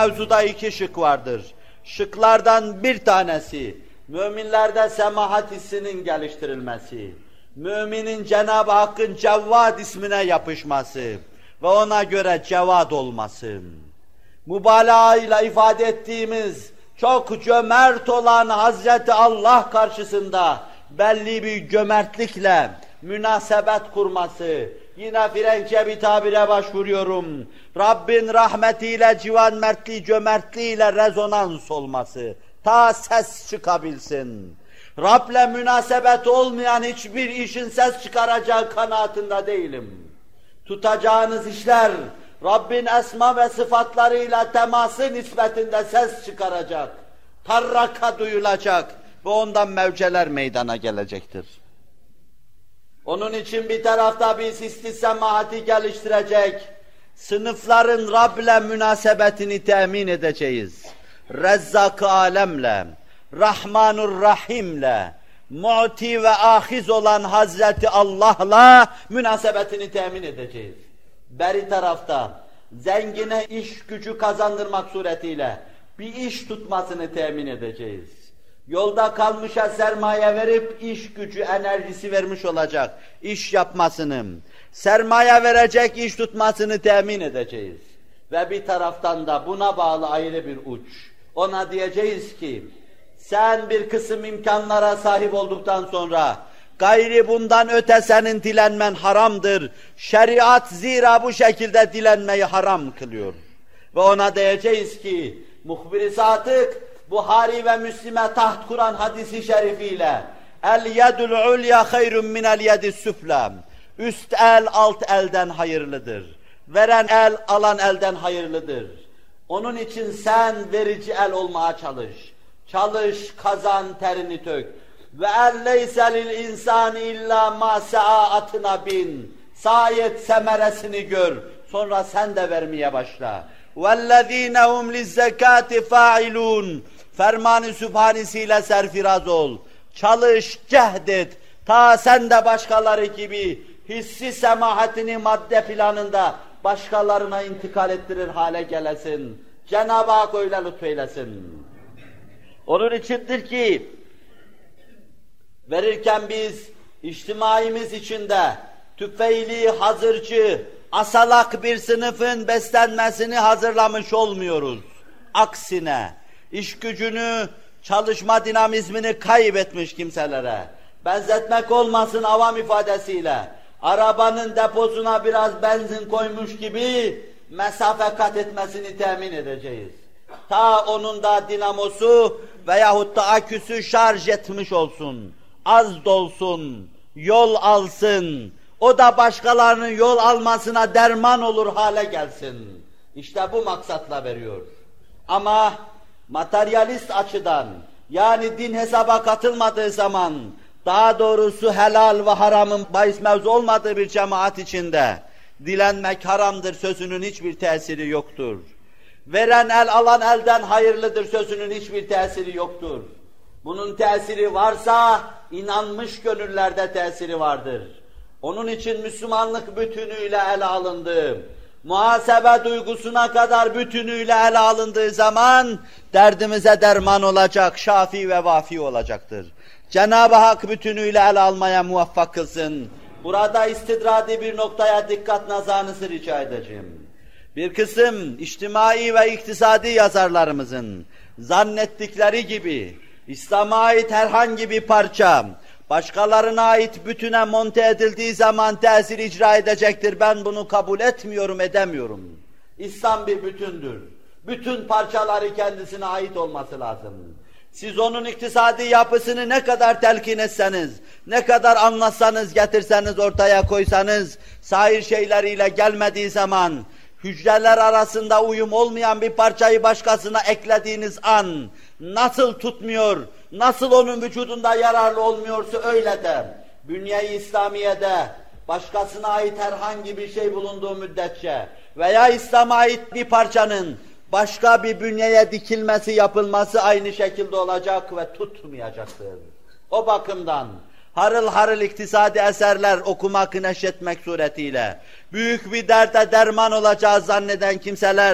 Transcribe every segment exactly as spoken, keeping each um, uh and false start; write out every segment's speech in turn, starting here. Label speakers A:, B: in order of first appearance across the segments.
A: mevzuda iki şık vardır. Şıklardan bir tanesi, müminlerde semahat hissinin geliştirilmesi, müminin Cenab-ı Hakk'ın Cevvad ismine yapışması ve ona göre cevad olması. Mübalağa ile ifade ettiğimiz çok cömert olan Hazreti Allah karşısında belli bir cömertlikle münasebet kurması, yine Frenkçe bir tabire başvuruyorum, Rabbin rahmetiyle, civan mertliği, cömertliğiyle rezonans olması, ta ses çıkabilsin. Rab'le münasebet olmayan hiçbir işin ses çıkaracağı kanaatinde değilim. Tutacağınız işler, Rabbin esma ve sıfatlarıyla teması nispetinde ses çıkaracak, tarraka duyulacak ve ondan mevceler meydana gelecektir. Onun için bir tarafta biz istismahati geliştirecek, sınıfların Rab'le münasebetini temin edeceğiz. Rezzak-ı alemle, Rahmanur Rahim'le, mu'ti ve ahiz olan Hazreti Allah'la münasebetini temin edeceğiz. Beri tarafta zengine iş gücü kazandırmak suretiyle bir iş tutmasını temin edeceğiz. Yolda kalmışa sermaye verip iş gücü enerjisi vermiş olacak, iş yapmasını, sermaye verecek iş tutmasını temin edeceğiz. Ve bir taraftan da buna bağlı ayrı bir uç. Ona diyeceğiz ki, sen bir kısım imkanlara sahip olduktan sonra, gayri bundan öte senin dilenmen haramdır. Şeriat zira bu şekilde dilenmeyi haram kılıyor. Ve ona diyeceğiz ki, muhbir-i sadık, Buhari ve Müslim'e taht kuran hadisi şerifiyle, el yedul ulya hayrun minel yedis süfla, üst el alt elden hayırlıdır. Veren el alan elden hayırlıdır. Onun için sen verici el olmaya çalış. Çalış, kazan, terini tök. Ve elleyse lil insani illa ma sa'a atına bin. Sayet semeresini gör. Sonra sen de vermeye başla. وَالَّذ۪ينَ هُمْ لِلزَّكَاتِ فَاعِلُونَ Ferman-ı Sübhanesiyle serfiraz ol. Çalış, cehdet. Ta sen de başkaları gibi hissi semahatini madde planında başkalarına intikal ettirir hale gelesin. Cenab-ı Hak öyle lütfeylesin. Onun içindir ki verirken biz içtimaimiz içinde tüfeili, hazırcı, asalak bir sınıfın beslenmesini hazırlamış olmuyoruz. Aksine iş gücünü, çalışma dinamizmini kaybetmiş kimselere, benzetmek olmasın avam ifadesiyle, arabanın deposuna biraz benzin koymuş gibi mesafe kat etmesini temin edeceğiz. Ta onun da dinamosu veyahut da aküsü şarj etmiş olsun, az dolsun, yol alsın, o da başkalarının yol almasına derman olur hale gelsin. İşte bu maksatla veriyor. Ama materyalist açıdan, yani din hesaba katılmadığı zaman, daha doğrusu helal ve haramın bahis mevzu olmadığı bir cemaat içinde, dilenmek haramdır sözünün hiçbir tesiri yoktur. Veren el alan elden hayırlıdır sözünün hiçbir tesiri yoktur. Bunun tesiri varsa, inanmış gönüllerde tesiri vardır. Onun için Müslümanlık bütünüyle ele alındı. Muhasebe duygusuna kadar bütünüyle ele alındığı zaman derdimize derman olacak, şafi ve vafi olacaktır. Cenab-ı Hak bütünüyle ele almaya muvaffak kılsın. Burada istidradi bir noktaya dikkat nazarınızı rica edeceğim. Bir kısım içtimai ve iktisadi yazarlarımızın zannettikleri gibi İslam'a ait herhangi bir parça başkalarına ait bütüne monte edildiği zaman tesir icra edecektir. Ben bunu kabul etmiyorum, edemiyorum. İslam bir bütündür. Bütün parçaları kendisine ait olması lazım. Siz onun iktisadi yapısını ne kadar telkin etseniz, ne kadar anlatsanız, getirseniz, ortaya koysanız, sair şeyleriyle gelmediği zaman, hücreler arasında uyum olmayan bir parçayı başkasına eklediğiniz an, nasıl tutmuyor, nasıl onun vücudunda yararlı olmuyorsa öyle de, bünye-i İslamiye'de başkasına ait herhangi bir şey bulunduğu müddetçe veya İslam'a ait bir parçanın başka bir bünyeye dikilmesi, yapılması aynı şekilde olacak ve tutmayacaktır. O bakımdan harıl harıl iktisadi eserler okumak, neşretmek suretiyle büyük bir derde derman olacağı zanneden kimseler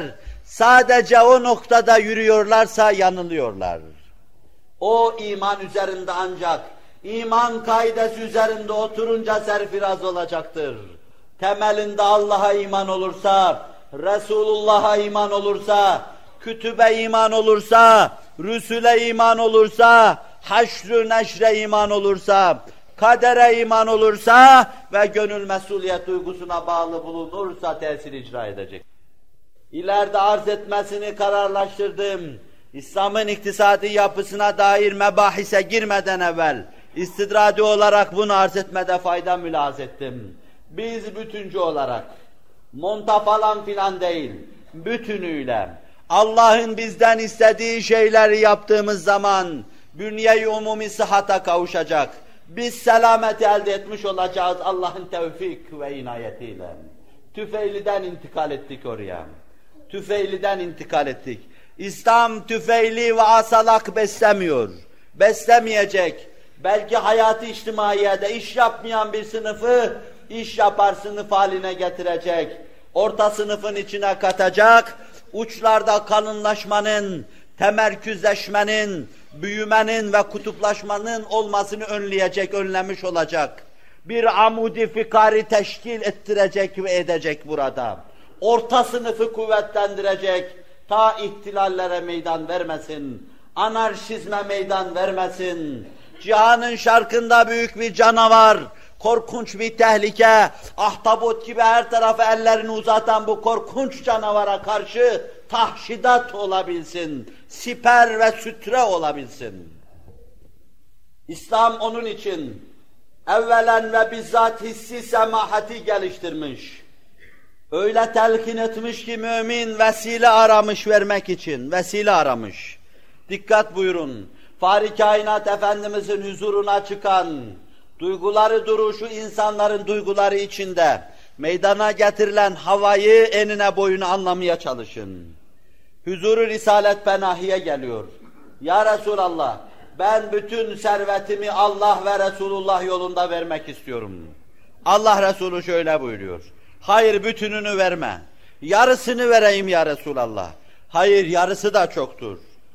A: sadece o noktada yürüyorlarsa yanılıyorlar. O iman üzerinde ancak iman kaidesi üzerinde oturunca serfiraz olacaktır. Temelinde Allah'a iman olursa, Resulullah'a iman olursa, kütübe iman olursa, Rüsule iman olursa, haşr-ı neşre iman olursa, kadere iman olursa ve gönül mesuliyet duygusuna bağlı bulunursa tesir icra edecek. İleride arz etmesini kararlaştırdım. İslam'ın iktisadi yapısına dair mebahise girmeden evvel istidradi olarak bunu arz etmede fayda mülahaz ettim. Biz bütüncü olarak, monta falan filan değil, bütünüyle Allah'ın bizden istediği şeyleri yaptığımız zaman bünye-i umumi sıhhata kavuşacak. Biz selameti elde etmiş olacağız Allah'ın tevfik ve inayetiyle. Tüfeili'den intikal ettik oraya. Tüfeili'den intikal ettik. İslam tüfeili ve asalak beslemiyor. Beslemeyecek. Belki hayatı içtimaiyede iş yapmayan bir sınıfı iş yapar sınıf haline getirecek. Orta sınıfın içine katacak. Uçlarda kalınlaşmanın, temerküzleşmenin, büyümenin ve kutuplaşmanın olmasını önleyecek, önlemiş olacak. Bir amudi fikari teşkil ettirecek ve edecek burada. Orta sınıfı kuvvetlendirecek, ta ihtilallere meydan vermesin, anarşizme meydan vermesin. Cihanın şarkında büyük bir canavar, korkunç bir tehlike, ahtapot gibi her tarafa ellerini uzatan bu korkunç canavara karşı tahşidat olabilsin, siper ve sütre olabilsin. İslam onun için evvelen ve bizzat hissi semahati geliştirmiş. Öyle telkin etmiş ki mümin vesile aramış vermek için, vesile aramış. Dikkat buyurun, Fahri Kainat Efendimizin huzuruna çıkan, duyguları duruşu insanların duyguları içinde meydana getirilen havayı enine boyuna anlamaya çalışın. Huzuru Risalet Penahi'ye geliyor. Ya Resulallah, ben bütün servetimi Allah ve Resulullah yolunda vermek istiyorum. Allah Resulü şöyle buyuruyor. Hayır, bütününü verme. Yarısını vereyim ya Resulallah. Hayır, yarısı da çoktur.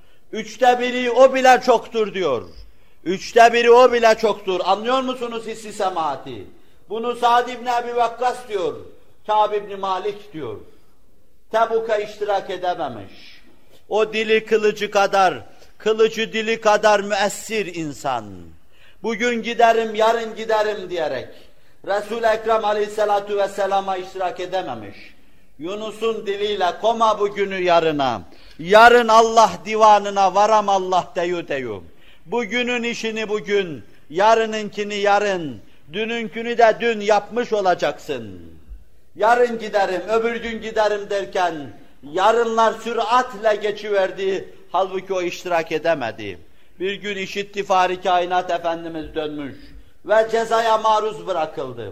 A: Üçte biri o bile çoktur diyor. Üçte biri o bile çoktur. Anlıyor musunuz hissi semahati? Bunu Sa'd ibn Ebi Vakkas diyor. Kâb ibn Malik diyor. Tebuk'a iştirak edememiş. O dili kılıcı kadar, kılıcı dili kadar müessir insan. Bugün giderim, yarın giderim diyerek Resul-i Ekrem aleyhissalatu vesselama iştirak edememiş. Yunus'un diliyle koma bugünü yarına, yarın Allah divanına varam Allah deyu deyu. Bugünün işini bugün, yarınınkini yarın, dününkünü de dün yapmış olacaksın. Yarın giderim, öbür gün giderim derken yarınlar süratle geçiverdi, halbuki o iştirak edemedi. Bir gün işitti Fahri Kainat Efendimiz dönmüş ve cezaya maruz bırakıldı.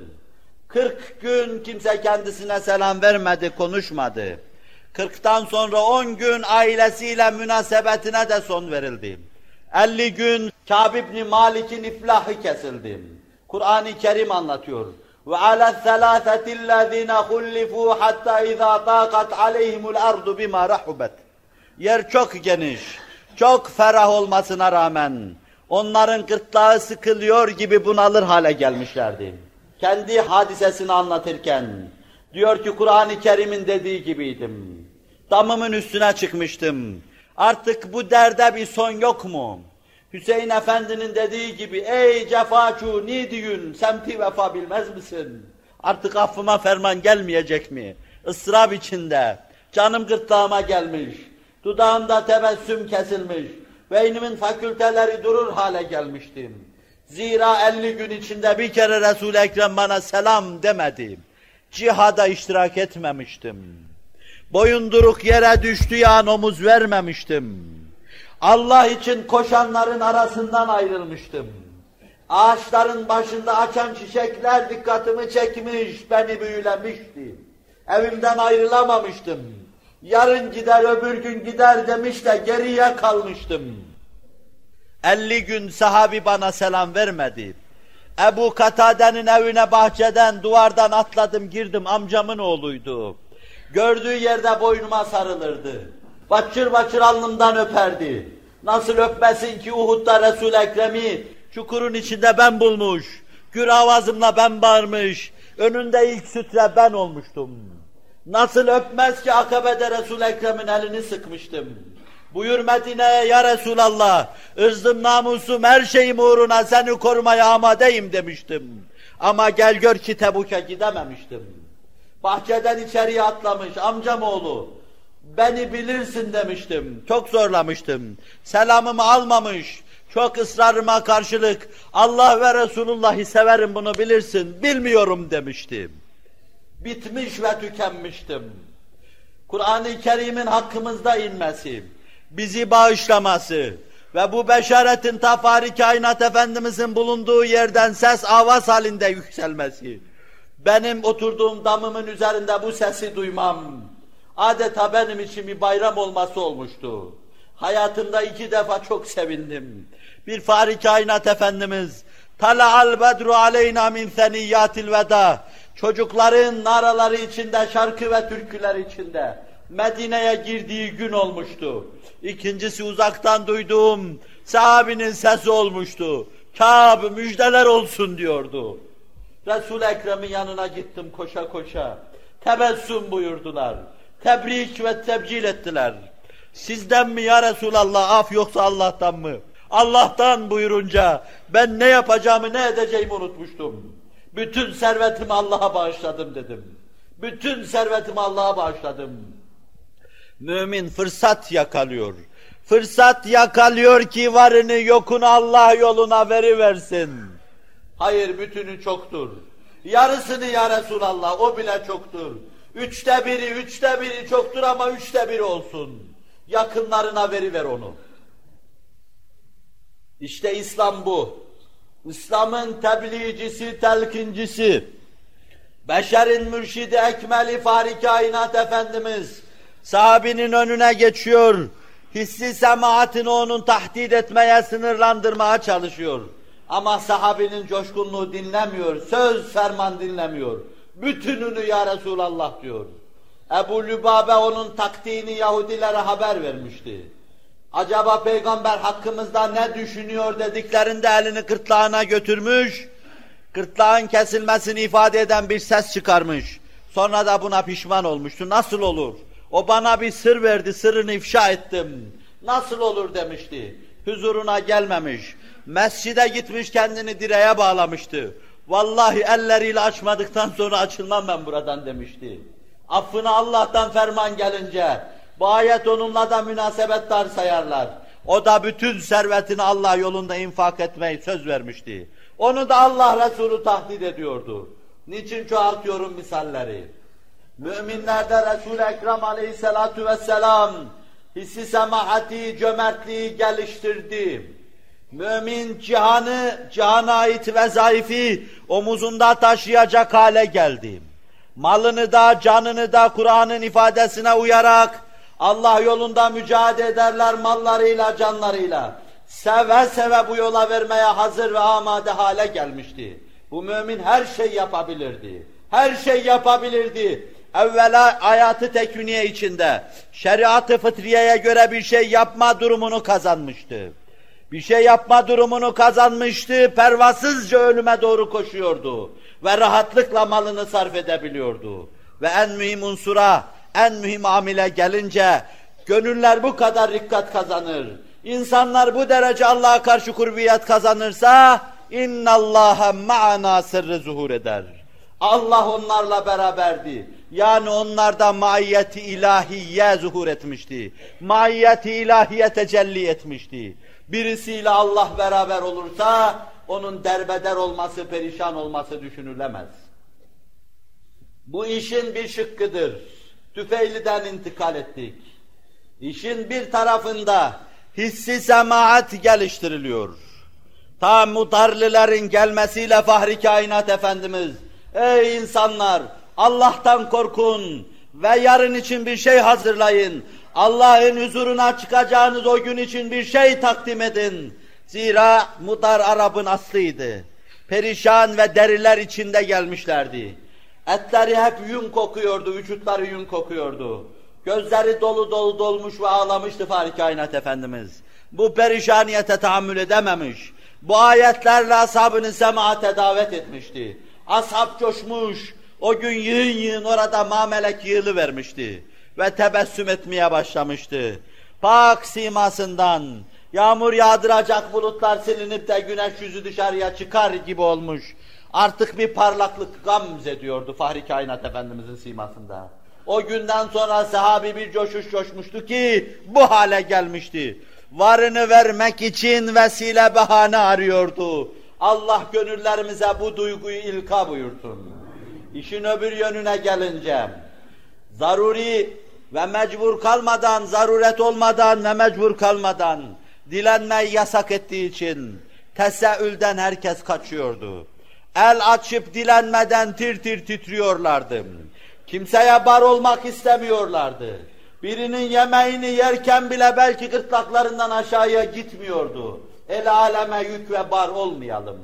A: Kırk gün kimse kendisine selam vermedi, konuşmadı. Kırktan sonra on gün ailesiyle münasebetine de son verildi. elli gün Kâb ibn Malik'in iflahı kesildi. Kur'an-ı Kerim anlatıyor. وَعَلَى الثَّلَاثَةِ الَّذ۪ينَ خُلِّفُوا حَتَّى اِذَا طَاقَتْ عَلَيْهِمُ الْأَرْضُ بِمَا رَحُبَتْ. Yer çok geniş, çok ferah olmasına rağmen onların gırtlağı sıkılıyor gibi bunalır hale gelmişlerdi. Kendi hadisesini anlatırken diyor ki Kur'an-ı Kerim'in dediği gibiydim. Damımın üstüne çıkmıştım. Artık bu derde bir son yok mu? Hüseyin Efendi'nin dediği gibi, ey cefaçu nidiyün, semti vefa bilmez misin? Artık affıma ferman gelmeyecek mi? Israf içinde, canım gırtlağıma gelmiş, dudağımda tebessüm kesilmiş, beynimin fakülteleri durur hale gelmiştim. Zira elli gün içinde bir kere Resul-i Ekrem bana selam demedi. Cihada iştirak etmemiştim. Boyunduruk yere düştüğü an omuz vermemiştim. Allah için koşanların arasından ayrılmıştım. Ağaçların başında açan çiçekler dikkatimi çekmiş, beni büyülemişti. Evimden ayrılamamıştım. Yarın gider, öbür gün gider demiş de geriye kalmıştım. elli gün sahabi bana selam vermedi. Ebu Katade'nin evine bahçeden, duvardan atladım, girdim, amcamın oğluydu. Gördüğü yerde boynuma sarılırdı. Baçır baçır alnımdan öperdi. Nasıl öpmesin ki Uhud'da Resul-i Ekrem'i çukurun içinde ben bulmuş, gür avazımla ben bağırmış, önünde ilk sütre ben olmuştum. Nasıl öpmez ki Akabe'de Resul-i Ekrem'in elini sıkmıştım. Buyur Medine'ye ya Resulallah, ırzım namusum her şeyim uğruna seni korumaya amadeyim demiştim. Ama gel gör ki Tebuk'a gidememiştim. Bahçeden içeriye atlamış amcam oğlu, beni bilirsin demiştim, çok zorlamıştım. Selamımı almamış, çok ısrarıma karşılık Allah ve Resulullah'ı severim bunu bilirsin, bilmiyorum demiştim. Bitmiş ve tükenmiştim. Kur'an-ı Kerim'in hakkımızda inmesi, bizi bağışlaması ve bu beşaretin ta Fahri Kainat Efendimizin bulunduğu yerden ses avaz halinde yükselmesi, benim oturduğum damımın üzerinde bu sesi duymam, adeta benim için bir bayram olması olmuştu. Hayatımda iki defa çok sevindim. Bir Fahri Kainat Efendimiz, Tala'al bedru aleyna min seniyyatil veda, çocukların naraları içinde, şarkı ve türküler içinde Medine'ye girdiği gün olmuştu. İkincisi uzaktan duyduğum sahabinin sesi olmuştu. Kâb müjdeler olsun diyordu. Resul-i Ekrem'in yanına gittim koşa koşa. Tebessüm buyurdular. Tebrik ve tebcil ettiler. Sizden mi ya Resulallah af yoksa Allah'tan mı? Allah'tan buyurunca ben ne yapacağımı ne edeceğimi unutmuştum. Bütün servetimi Allah'a bağışladım dedim. Bütün servetimi Allah'a bağışladım. Mümin fırsat yakalıyor. Fırsat yakalıyor ki varını yokunu Allah yoluna veriversin. Hayır bütünü çoktur. Yarısını ya Resulallah o bile çoktur. Üçte biri, üçte biri çoktur ama üçte biri olsun. Yakınlarına veriver onu. İşte İslam bu. İslam'ın tebliğcisi, telkincisi, beşerin mürşidi ekmeli Fahri Kainat Efendimiz, sahabinin önüne geçiyor, hissi semaatini onun tahdid etmeye, sınırlandırmaya çalışıyor. Ama sahabinin coşkunluğu dinlemiyor, söz ferman dinlemiyor. Bütününü ya Resulallah diyor. Ebu Lübabe onun taktiğini Yahudilere haber vermişti. Acaba peygamber hakkımızda ne düşünüyor dediklerinde elini gırtlağına götürmüş, gırtlağın kesilmesini ifade eden bir ses çıkarmış. Sonra da buna pişman olmuştu. Nasıl olur? O bana bir sır verdi, sırrını ifşa ettim. Nasıl olur demişti. Huzuruna gelmemiş. Mescide gitmiş kendini direğe bağlamıştı. Vallahi elleriyle açmadıktan sonra açılmam ben buradan demişti. Affına Allah'tan ferman gelince bu ayet onunla da münasebettar sayarlar. O da bütün servetini Allah yolunda infak etmeyi söz vermişti. Onu da Allah Resulü tahdid ediyordu. Niçin çoğaltıyorum misalleri? Müminlerde Resul-i Ekrem aleyhissalatu vesselam hissi semahati, cömertliği geliştirdi. Mümin cihanı, cihana ait vezaifi omuzunda taşıyacak hale geldi. Malını da, canını da Kur'an'ın ifadesine uyarak Allah yolunda mücadele ederler mallarıyla, canlarıyla. Seve seve bu yola vermeye hazır ve amade hale gelmişti. Bu mümin her şey yapabilirdi. Her şey yapabilirdi. Evvela hayatı tekviniye içinde, şeriat-ı fıtriyeye göre bir şey yapma durumunu kazanmıştı. Bir şey yapma durumunu kazanmıştı, pervasızca ölüme doğru koşuyordu. Ve rahatlıkla malını sarf edebiliyordu. Ve en mühim unsura, en mühim amile gelince, gönüller bu kadar rikkat kazanır. İnsanlar bu derece Allah'a karşı kurbiyet kazanırsa, اِنَّ اللّٰهَ مَعَنَا sırrı zuhur eder. Allah onlarla beraberdi. Yani onlarda maiyeti ilahiye zuhur etmişti. Maiyeti ilahiye tecelli etmişti. Birisiyle Allah beraber olursa, onun derbeder olması, perişan olması düşünülemez. Bu işin bir şıkkıdır. Tüfeili'den intikal ettik. İşin bir tarafında hissi semaat geliştiriliyor. Ta Mutarlilerin gelmesiyle Fahri Kainat Efendimiz, ey insanlar Allah'tan korkun ve yarın için bir şey hazırlayın. Allah'ın huzuruna çıkacağınız o gün için bir şey takdim edin. Zira Mutar Arap'ın aslıydı. Perişan ve deriler içinde gelmişlerdi. Etleri hep yün kokuyordu, vücutları yün kokuyordu. Gözleri dolu dolu dolmuş ve ağlamıştı Fahri Kainat Efendimiz. Bu perişaniyete tahammül edememiş. Bu ayetlerle ashabını semaate davet etmişti. Ashab coşmuş, o gün yığın yığın orada mamelek yığılıvermişti. Ve tebessüm etmeye başlamıştı. Pak simasından, yağmur yağdıracak bulutlar silinip de güneş yüzü dışarıya çıkar gibi olmuş. Artık bir parlaklık gamz ediyordu Fahri Kainat Efendimizin simasında. O günden sonra sahabi bir coşuş coşmuştu ki bu hale gelmişti. Varını vermek için vesile bahane arıyordu. Allah gönüllerimize bu duyguyu ilka buyursun. İşin öbür yönüne gelince, zaruri ve mecbur kalmadan, zaruret olmadan ve mecbur kalmadan dilenmeyi yasak ettiği için teseülden herkes kaçıyordu. El açıp dilenmeden tir tir titriyorlardı. Kimseye bar olmak istemiyorlardı. Birinin yemeğini yerken bile belki gırtlaklarından aşağıya gitmiyordu. El aleme yük ve bar olmayalım.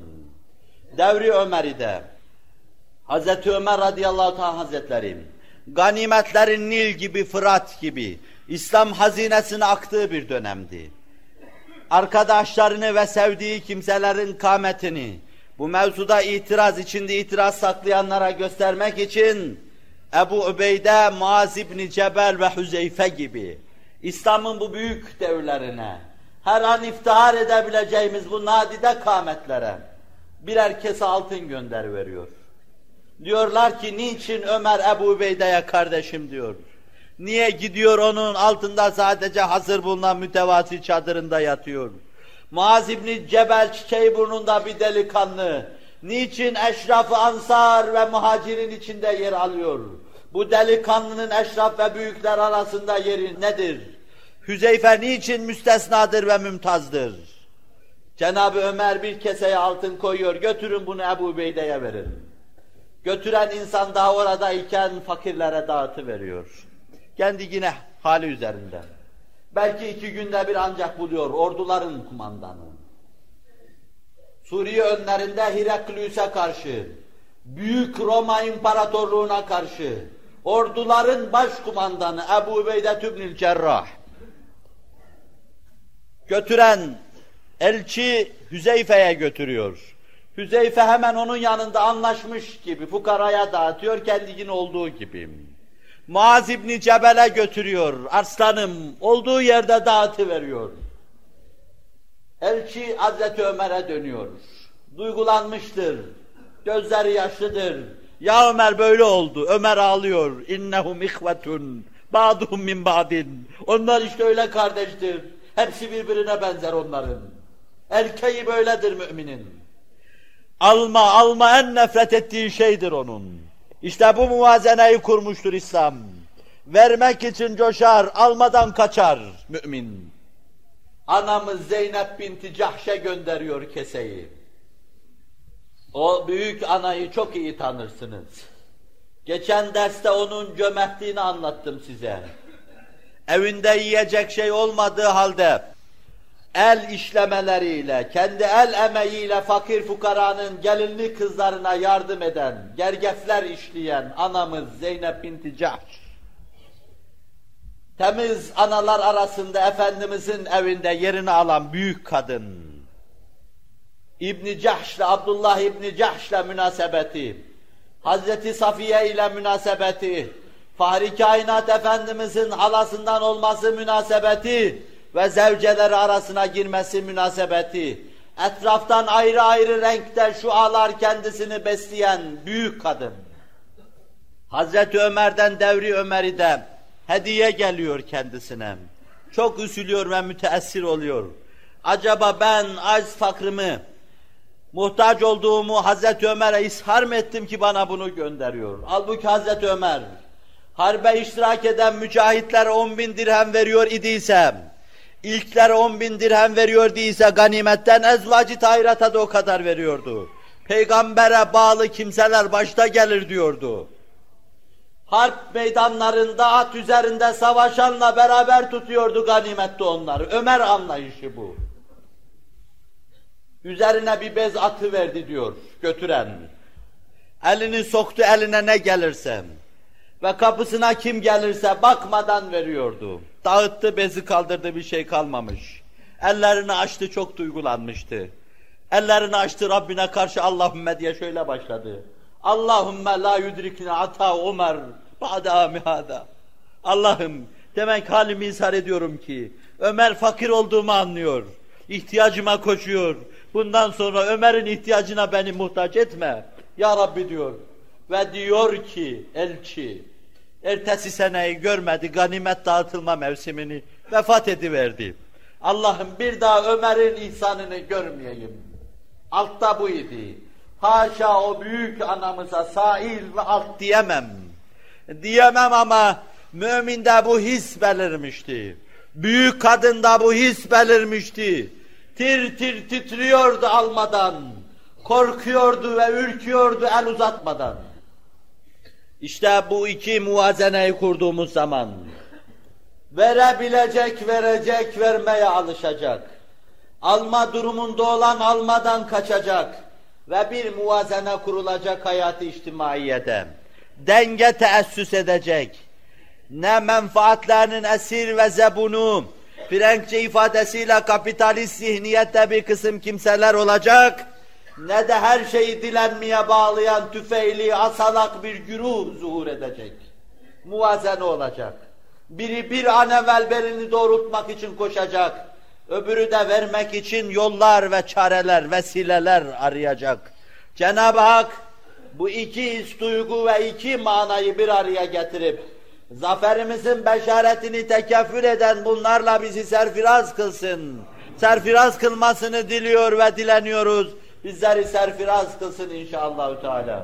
A: Devri Ömer'de Hazreti Ömer radıyallahu teala hazretleri ganimetlerin Nil gibi, Fırat gibi İslam hazinesine aktığı bir dönemdi. Arkadaşlarını ve sevdiği kimselerin kâmetini bu mevzuda itiraz içinde itiraz saklayanlara göstermek için Ebu Übeyde, Muaz İbni Cebel ve Hüzeyfe gibi İslam'ın bu büyük devlerine her an iftihar edebileceğimiz bu nadide kâmetlere birer kese altın gönderiveriyor. Diyorlar ki niçin Ömer Ebu Übeyde'ye kardeşim diyor. Niye gidiyor onun altında sadece hazır bulunan mütevatir çadırında yatıyor. Muaz İbni Cebel çiçeği burnunda bir delikanlı. Niçin eşraf-ı ansar ve muhacirin içinde yer alıyor? Bu delikanlının eşraf ve büyükler arasında yeri nedir? Hüzeyfe niçin müstesnadır ve mümtazdır? Cenab-ı Ömer bir keseye altın koyuyor, götürün bunu Ebu Übeyde'ye verin. Götüren insan daha oradayken fakirlere dağıtıveriyor. Kendi yine hali üzerinden. Belki iki günde bir ancak buluyor orduların kumandanı. Suriye önlerinde Heraklius'e karşı, Büyük Roma İmparatorluğu'na karşı, orduların başkumandanı Ebu Übeyde İbnül Cerrah. Götüren elçi Hüzeyfe'ye götürüyor. Hüzeyfe hemen onun yanında anlaşmış gibi fukaraya dağıtıyor, kendinin olduğu gibi. Muaz İbni Cebel'e götürüyor, arslanım olduğu yerde dağıtıveriyor. Elçi Hazreti Ömer'e dönüyor. Duygulanmıştır, gözleri yaşlıdır. Ya Ömer böyle oldu, Ömer ağlıyor. İnnehum ihvetun, ba'duhum min ba'din. Onlar işte öyle kardeştir, hepsi birbirine benzer onların. Erkeği böyledir müminin. Alma, alma en nefret ettiği şeydir onun. İşte bu muvazeneyi kurmuştur İslam. Vermek için coşar, almadan kaçar mümin. Anamız Zeynep binti Cahş'e gönderiyor keseyi. O büyük anayı çok iyi tanırsınız. Geçen derste onun cömertliğini anlattım size. Evinde yiyecek şey olmadığı halde el işlemeleriyle, kendi el emeğiyle fakir fukaranın gelinli kızlarına yardım eden, gergefler işleyen anamız Zeynep binti Cahş. Temiz analar arasında Efendimizin evinde yerini alan büyük kadın. İbn Cahş'le, Abdullah İbn Cahş'le münasebeti, Hazreti Safiye ile münasebeti, Fahri Kainat Efendimizin halasından olması münasebeti ve zevceleri arasına girmesi münasebeti, etraftan ayrı ayrı renkte şualar kendisini besleyen büyük kadın. Hazreti Ömer'den devri Ömer'de hediye geliyor kendisine. Çok üzülüyor ve müteessir oluyor. Acaba ben aciz fakrımı, muhtaç olduğumu Hazreti Ömer'e ishar mı ettim ki bana bunu gönderiyor? Halbuki Hazreti Ömer, harbe iştirak eden mücahitlere on bin dirhem veriyor idiyse, ilklere on bin dirhem veriyor idiyse ganimetten ezvacı tahirata da o kadar veriyordu. Peygambere bağlı kimseler başta gelir diyordu. Harp meydanlarında at üzerinde savaşanla beraber tutuyordu ganimette onları. Ömer anlayışı bu. Üzerine bir bez atı verdi diyor götüren. Elini soktu eline ne gelirse ve kapısına kim gelirse bakmadan veriyordu. Dağıttı, bezi kaldırdı, bir şey kalmamış. Ellerini açtı, çok duygulanmıştı. Ellerini açtı Rabbine karşı Allahümme diye şöyle başladı. Allahümme la yudrikne ata Ömer ba'de amihada. Allah'ım, demek halimi izhar ediyorum ki Ömer fakir olduğumu anlıyor. İhtiyacıma koşuyor. Bundan sonra Ömer'in ihtiyacına beni muhtaç etme. Ya Rabbi diyor. Ve diyor ki elçi, ertesi seneyi görmedi, ganimet dağıtılma mevsimini, vefat ediverdi. Allah'ım bir daha Ömer'in ihsanını görmeyeyim. Altta bu idi. Haşa o büyük anamıza sail ve alt diyemem. Diyemem ama müminde bu his belirmişti. Büyük kadında bu his belirmişti. Tir tir titriyordu almadan. Korkuyordu ve ürküyordu el uzatmadan. İşte bu iki muvazeneyi kurduğumuz zaman verebilecek, verecek, vermeye alışacak. Alma durumunda olan almadan kaçacak ve bir muvazene kurulacak hayat-ı içtimaiyede. Denge teessüs edecek. Ne menfaatlerinin esir ve zebunu, Frenkçe ifadesiyle kapitalist zihniyette bir kısım kimseler olacak, ne de her şeyi dilenmeye bağlayan tüfeğli, asalak bir güruh zuhur edecek. Muvazene olacak. Biri bir an evvel belini doğrultmak için koşacak, öbürü de vermek için yollar ve çareler, vesileler arayacak. Cenab-ı Hak bu iki his duygu ve iki manayı bir araya getirip zaferimizin beşaretini tekeffül eden bunlarla bizi serfiraz kılsın. Serfiraz kılmasını diliyor ve dileniyoruz. Bizleri serfiraz kılsın inşallahü teala.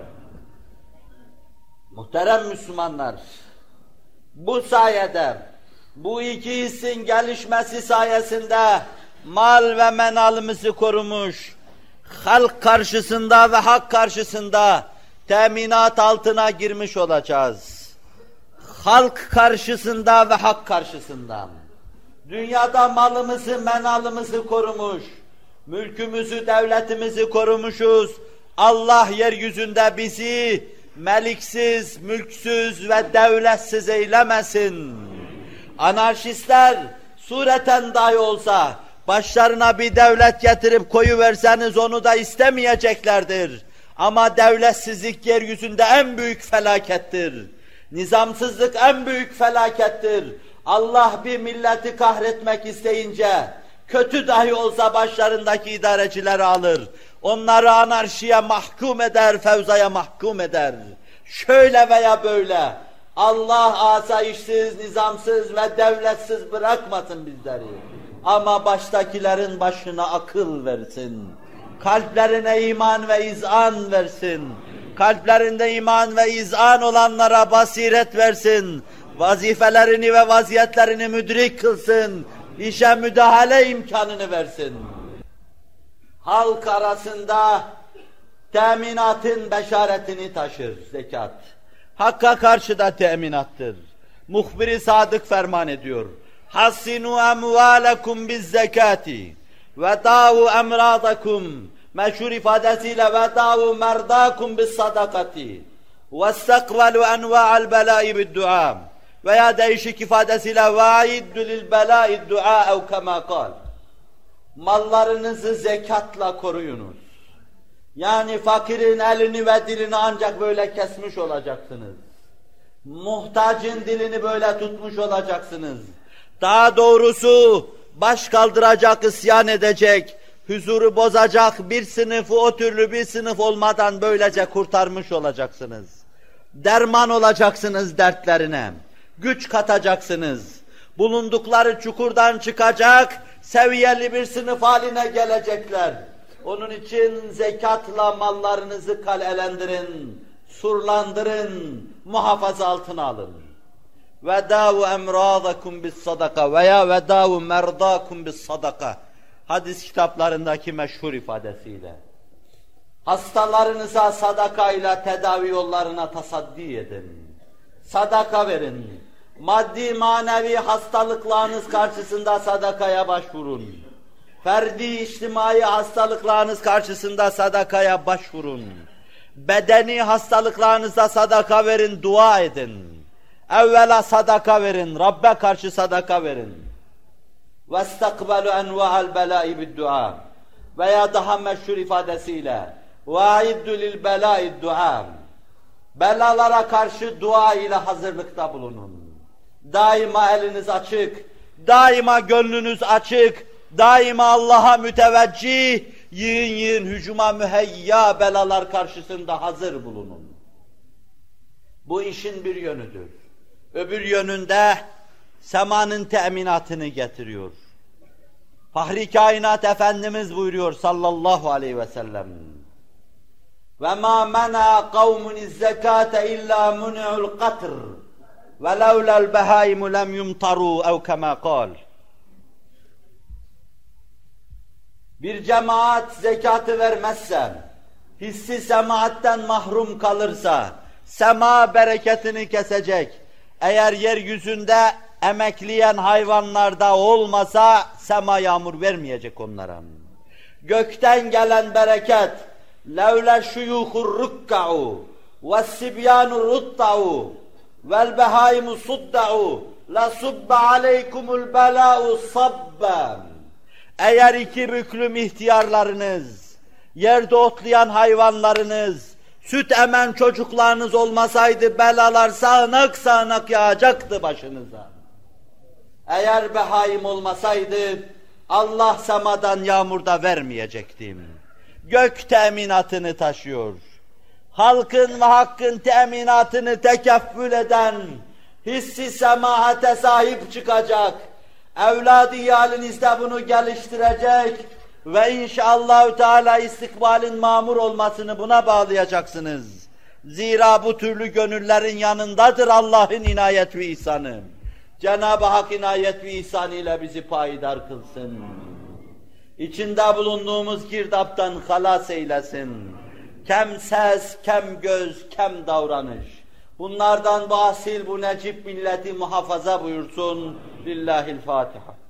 A: Muhterem Müslümanlar, bu sayede, bu iki hissin gelişmesi sayesinde mal ve menalımızı korumuş, halk karşısında ve hak karşısında teminat altına girmiş olacağız. Halk karşısında ve hak karşısında. Dünyada malımızı, menalımızı korumuş, mülkümüzü, devletimizi korumuşuz. Allah yeryüzünde bizi meliksiz, mülksüz ve devletsiz eylemesin. Anarşistler sureten dahi olsa başlarına bir devlet getirip koyuverseniz onu da istemeyeceklerdir. Ama devletsizlik yeryüzünde en büyük felakettir. Nizamsızlık en büyük felakettir. Allah bir milleti kahretmek isteyince kötü dahi olsa başlarındaki idarecileri alır. Onları anarşiye mahkum eder, fevzaya mahkum eder. Şöyle veya böyle Allah asayişsiz, nizamsız ve devletsiz bırakmasın bizleri. Ama baştakilerin başına akıl versin. Kalplerine iman ve izan versin. Kalplerinde iman ve izan olanlara basiret versin. Vazifelerini ve vaziyetlerini müdrik kılsın. İşe müdahale imkanını versin. Halk arasında teminatın beşaretini taşır zekat. Hakka karşı da teminattır. Muhbir-i sadık ferman ediyor. Hassinu emvalekum biz zekati ve davu emradakum, meşhur ifadesiyle ve davu merdakum bis sadakati ve istakbalu enva'al belâi bid du'a veya değişik ifadesiyle vaiddu lil belâi du'a ev kema kal. Mallarınızı zekatla koruyunuz. Yani fakirin elini ve dilini ancak böyle kesmiş olacaksınız. Muhtacın dilini böyle tutmuş olacaksınız. Daha doğrusu baş kaldıracak, isyan edecek, huzuru bozacak bir sınıfı o türlü bir sınıf olmadan böylece kurtarmış olacaksınız. Derman olacaksınız dertlerine, güç katacaksınız. Bulundukları çukurdan çıkacak, seviyeli bir sınıf haline gelecekler. Onun için zekatla mallarınızı kalelendirin, surlandırın, muhafaza altına alın. Vedavu emradakum bis sadaka veya vedavu merdakum bis sadaka. Hadis kitaplarındaki meşhur ifadesiyle. Hastalarınıza sadakayla tedavi yollarına tasaddi edin. Sadaka verin. Maddi manevi hastalıklarınız karşısında sadakaya başvurun. Ferdi içtimai hastalıklarınız karşısında sadakaya başvurun. bedeni hastalıklarınızda sadaka verin, dua edin. Evvela sadaka verin, Rabbe karşı sadaka verin. وَاسْتَقْبَلُ أَنْوَعَ الْبَلَاءِ بِالدُّعَى veya daha meşhur ifadesiyle وَاِدُّ لِلْبَلَاءِ الدُّعَى belalara karşı dua ile hazırlıkta bulunun. Daima eliniz açık, daima gönlünüz açık, daima Allah'a müteveccih, yığın yığın hücuma müheyya belalar karşısında hazır bulunun. Bu işin bir yönüdür. Öbür yönünde semanın teminatını getiriyor. Fahri kainat Efendimiz buyuruyor sallallahu aleyhi ve sellem. وَمَا مَنَا قَوْمٌ الزَّكَاةَ اِلَّا مُنِعُ الْقَطْرِ وَلَوْلَا الْبَهَائِمُ لَمْ يُمْطَرُوا اَوْ كَمَا قَالَ. Bir cemaat zekatı vermezse, hissi semaatten mahrum kalırsa, sema bereketini kesecek. Eğer yeryüzünde emekleyen hayvanlarda olmasa, sema yağmur vermeyecek onlara. Gökten gelen bereket, لَوْلَا شُيُوخُ الرُّكَّعُ وَالسِّبْيَانُ الرُّطَّعُ وَالْبَهَائِمُ صُدَّعُ لَصُبَّ عَلَيْكُمُ الْبَلَاءُ صَبًّا. Eğer iki büklüm ihtiyarlarınız, yerde otlayan hayvanlarınız, süt emen çocuklarınız olmasaydı belalar sağanak sağanak yağacaktı başınıza. Eğer behaim olmasaydı Allah semadan yağmur da vermeyecekti. Gök teminatını taşıyor. Halkın ve hakkın teminatını tekeffül eden, hissi semahate sahip çıkacak, evladı iyalinizde bunu geliştirecek ve inşallahü teala istikbalin mamur olmasını buna bağlayacaksınız. Zira bu türlü gönüllerin yanındadır Allah'ın inayet ve ihsanı. Cenab-ı Hak inayet ve ihsan ile bizi payidar kılsın. İçinde bulunduğumuz girdaptan halas eylesin. Kem ses, kem göz, kem davranış. Bunlardan basil bu necip milleti muhafaza buyursun. Lillahil Fatiha.